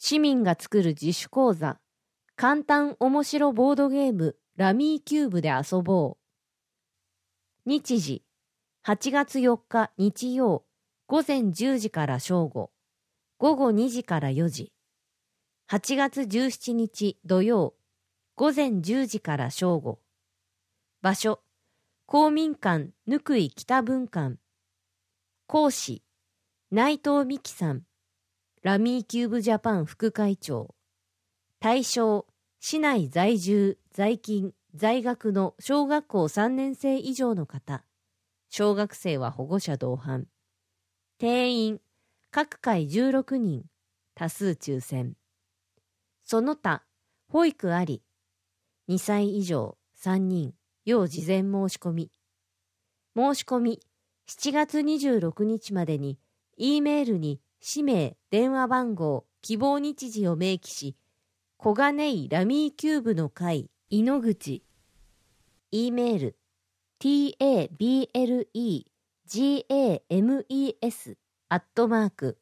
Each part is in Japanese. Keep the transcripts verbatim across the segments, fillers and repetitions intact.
市民が作る自主講座、簡単おもしろボードゲームラミーキューブで遊ぼう。日時、はちがつよっか日曜、午前じゅうじから正午、午後にじからよじ。はちがつじゅうしちにち土曜、午前じゅうじから正午。場所、公民館ぬくい北分館。講師、内藤美希さん、ラミーキューブジャパン副会長。対象、市内在住、在勤、在学の小学校さんねん生以上の方。小学生は保護者同伴。定員、各回じゅうろくにん、多数抽選。その他、保育あり、にさい以上さんにん、要事前申し込み。申し込み、しちがつにじゅうろくにちまでに、E メールに氏名、電話番号、希望日時を明記し、小金井ラミーキューブの会、井ノ口。E メール、tablegames アットマーク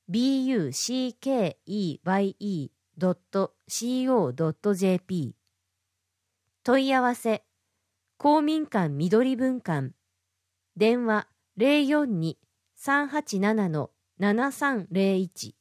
buckeye.co.jp 問い合わせ公民館緑分館電話 ゼロよんに さんはちなな ななさんゼロいち